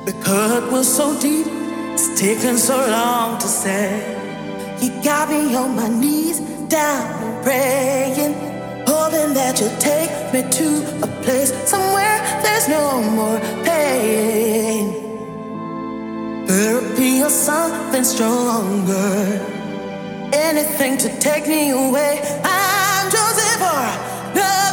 hurt was so deep, it's taken so long to say. You got me on my knees, down and praying, hoping that you'll take me to a place somewhere there's no more pain. Therapy or something stronger, anything to take me away. I'm choosing for love.